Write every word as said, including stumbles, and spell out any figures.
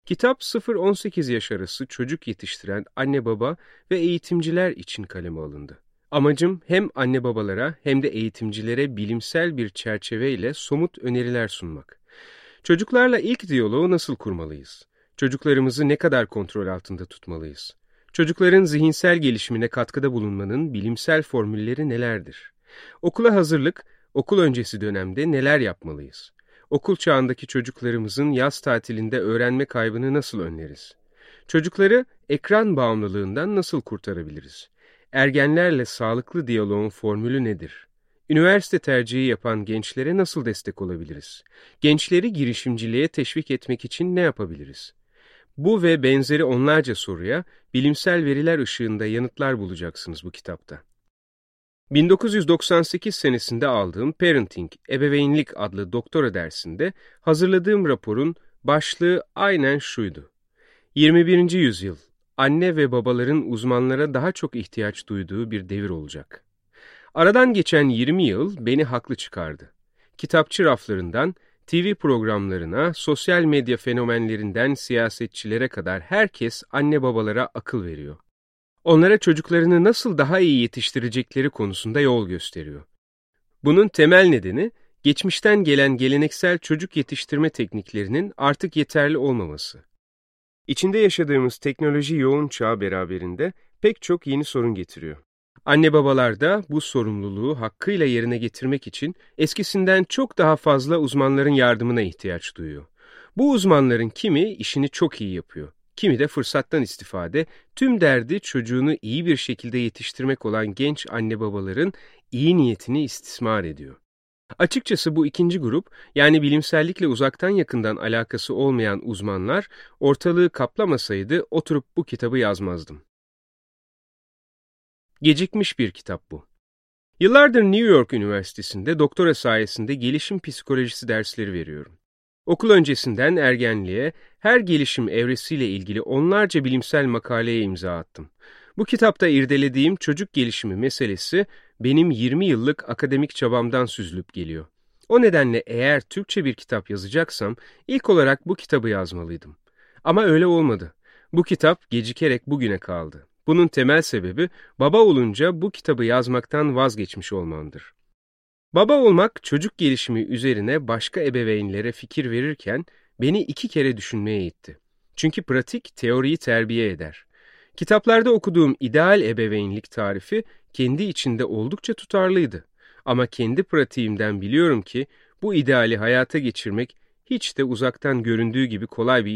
Kitap sıfır on sekiz yaş arası çocuk yetiştiren anne baba ve eğitimciler için kaleme alındı. Amacım hem anne babalara hem de eğitimcilere bilimsel bir çerçeveyle somut öneriler sunmak. Çocuklarla ilk diyaloğu nasıl kurmalıyız? Çocuklarımızı ne kadar kontrol altında tutmalıyız? Çocukların zihinsel gelişimine katkıda bulunmanın bilimsel formülleri nelerdir? Okula hazırlık, okul öncesi dönemde neler yapmalıyız? Okul çağındaki çocuklarımızın yaz tatilinde öğrenme kaybını nasıl önleriz? Çocukları ekran bağımlılığından nasıl kurtarabiliriz? Ergenlerle sağlıklı diyaloğun formülü nedir? Üniversite tercihi yapan gençlere nasıl destek olabiliriz? Gençleri girişimciliğe teşvik etmek için ne yapabiliriz? Bu ve benzeri onlarca soruya bilimsel veriler ışığında yanıtlar bulacaksınız bu kitapta. bin dokuz yüz doksan sekiz senesinde aldığım Parenting, Ebeveynlik adlı doktora dersinde hazırladığım raporun başlığı aynen şuydu. yirmi birinci yüzyıl, anne ve babaların uzmanlara daha çok ihtiyaç duyduğu bir devir olacak. Aradan geçen yirmi yıl beni haklı çıkardı. Kitapçı raflarından, T V programlarına, sosyal medya fenomenlerinden siyasetçilere kadar herkes anne babalara akıl veriyor. Onlara çocuklarını nasıl daha iyi yetiştirecekleri konusunda yol gösteriyor. Bunun temel nedeni, geçmişten gelen geleneksel çocuk yetiştirme tekniklerinin artık yeterli olmaması. İçinde yaşadığımız teknoloji yoğun çağ beraberinde pek çok yeni sorun getiriyor. Anne babalar da bu sorumluluğu hakkıyla yerine getirmek için eskisinden çok daha fazla uzmanların yardımına ihtiyaç duyuyor. Bu uzmanların kimi işini çok iyi yapıyor, kimi de fırsattan istifade, tüm derdi çocuğunu iyi bir şekilde yetiştirmek olan genç anne babaların iyi niyetini istismar ediyor. Açıkçası bu ikinci grup, yani bilimsellikle uzaktan yakından alakası olmayan uzmanlar, ortalığı kaplamasaydı oturup bu kitabı yazmazdım. Gecikmiş bir kitap bu. Yıllardır New York Üniversitesi'nde doktora sayesinde gelişim psikolojisi dersleri veriyorum. Okul öncesinden ergenliğe, her gelişim evresiyle ilgili onlarca bilimsel makaleye imza attım. Bu kitapta irdelediğim çocuk gelişimi meselesi benim yirmi yıllık akademik çabamdan süzülüp geliyor. O nedenle eğer Türkçe bir kitap yazacaksam ilk olarak bu kitabı yazmalıydım. Ama öyle olmadı. Bu kitap gecikerek bugüne kaldı. Bunun temel sebebi baba olunca bu kitabı yazmaktan vazgeçmiş olmamdır. Baba olmak çocuk gelişimi üzerine başka ebeveynlere fikir verirken beni iki kere düşünmeye itti. Çünkü pratik teoriyi terbiye eder. Kitaplarda okuduğum ideal ebeveynlik tarifi kendi içinde oldukça tutarlıydı. Ama kendi pratiğimden biliyorum ki bu ideali hayata geçirmek hiç de uzaktan göründüğü gibi kolay bir